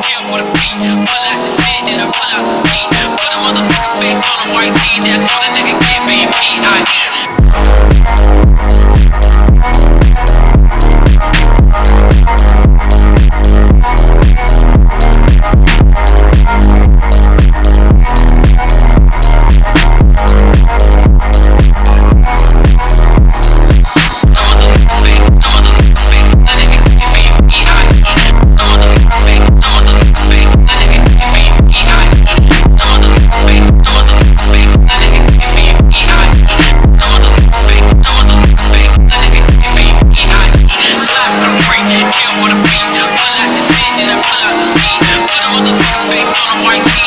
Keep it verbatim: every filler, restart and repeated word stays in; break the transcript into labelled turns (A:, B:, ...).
A: kill for the beat. Pull out the shit, then I pull out the feet. Put a motherfucking face on a white tee. That's all a nigga get, baby. I kill for the beat. Pull out the shit, then I pull out the feet. Put a motherfucking face on a white tee.